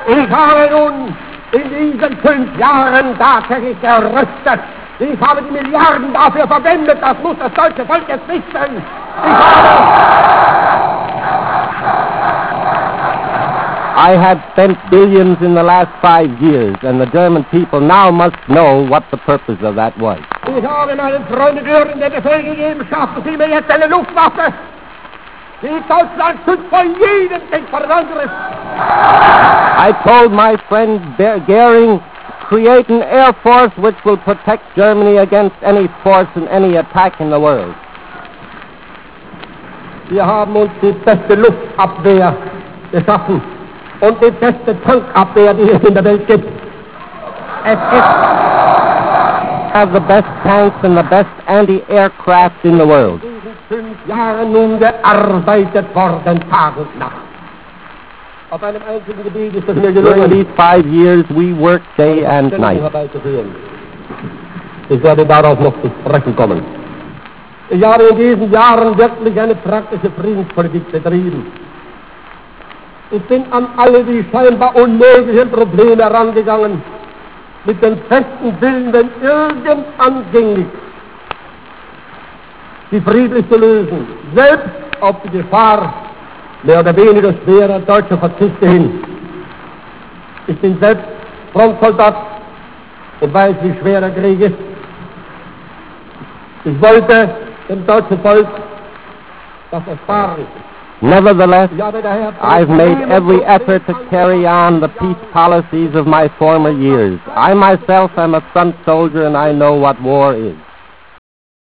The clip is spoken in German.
Ich habe nun in diesen 5 Jahren tatsächlich gerüstet. Ich habe die Milliarden dafür verwendet, das muss das deutsche Volk jetzt wissen. I have spent billions in the last 5 years, and the German people now must know what the purpose of that was. Ich habe meinen Freunden Göring den Befehl gegeben, schaffen Sie mir jetzt eine Luftwaffe, die Deutschland schützt vor jedem Kriegsverwandtes. I told my friend Goering, create an air force which will protect Germany against any force and any attack in the world. Wir haben uns die beste Luftabwehr geschaffen und die beste Tankabwehr, die es in der Welt gibt. Es ist have the best tanks and the best anti-aircraft in the world. in diesen 5 Jahren nun gearbeitet worden, Tag und Nacht. Auf einem einzigen Gebiet ist es mir During gelungen, these 5 years, we worked day and night. herbeizuführen. Ich werde darauf noch zu sprechen kommen. Ich habe in diesen Jahren wirklich eine praktische Friedenspolitik betrieben. Ich bin an alle die scheinbar unmöglichen Probleme herangegangen, mit dem festen Willen, wenn irgend anging, sie friedlich zu lösen, selbst auf die Gefahr mehr oder weniger schwerer deutscher Verzichte hin. Ich bin selbst Frontsoldat und weiß, wie schwer der Krieg ist. Ich wollte dem deutschen Volk das ersparen. Nevertheless, Ich habe daher I've made every effort to carry on the peace policies of my former years. I myself am a front soldier and I know what war is.